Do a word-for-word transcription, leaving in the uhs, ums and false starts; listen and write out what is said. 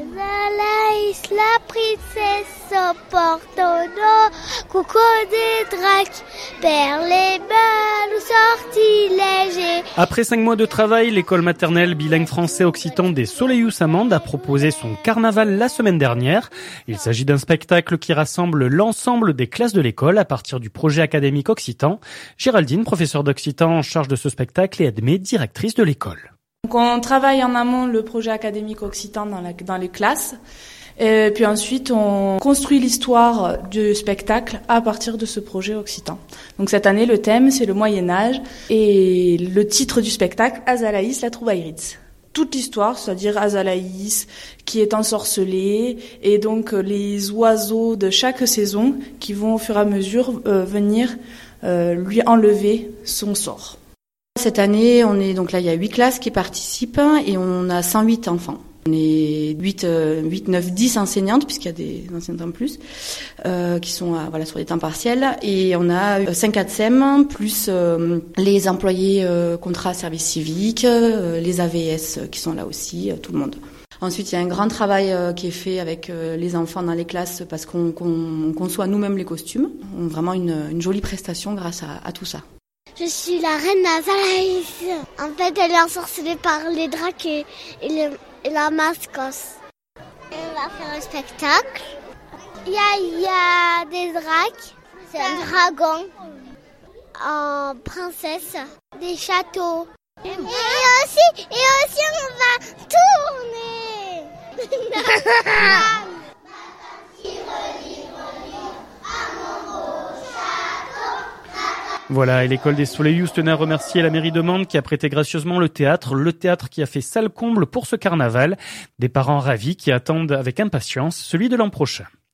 Azalaïs, la princesse au porte-au-dos, coucou des dracs, perles et balles ou sortilèges. Après cinq mois de travail, l'école maternelle bilingue français-occitan des Soleillous-Samandes a proposé son carnaval la semaine dernière. Il s'agit d'un spectacle qui rassemble l'ensemble des classes de l'école à partir du projet académique occitan. Géraldine, professeure d'occitan en charge de ce spectacle et Edmé, directrice de l'école. Donc on travaille en amont le projet académique occitan dans, la, dans les classes. Et puis ensuite, on construit l'histoire du spectacle à partir de ce projet occitan. Donc cette année, le thème, c'est le Moyen-Âge et le titre du spectacle, Azalaïs, la troubaïritz. Toute l'histoire, c'est-à-dire Azalaïs qui est ensorcelée et donc les oiseaux de chaque saison qui vont au fur et à mesure euh, venir euh, lui enlever son sort. Cette année, on est donc là, il y a huit classes qui participent et on a cent huit enfants. On est huit, neuf, dix enseignantes, puisqu'il y a des enseignantes en plus, euh, qui sont euh, voilà, sur des temps partiels. Et on a cinq A T S E M, plus euh, les employés euh, contrat service civique, euh, les A V S qui sont là aussi, euh, tout le monde. Ensuite, il y a un grand travail euh, qui est fait avec euh, les enfants dans les classes parce qu'on, qu'on conçoit nous-mêmes les costumes. On a vraiment une, une jolie prestation grâce à, à tout ça. Je suis la reine Azalaïs. En fait, elle est ensorcelée par les dracs et, et, le, et la mascotte. On va faire un spectacle. Il y a, il y a des dracs, c'est un dragon, en princesse, des châteaux. Et aussi, et aussi on va tourner. Voilà, et l'école des Soleillous tenait à remercier la mairie de Mende qui a prêté gracieusement le théâtre, le théâtre qui a fait salle comble pour ce carnaval. Des parents ravis qui attendent avec impatience celui de l'an prochain.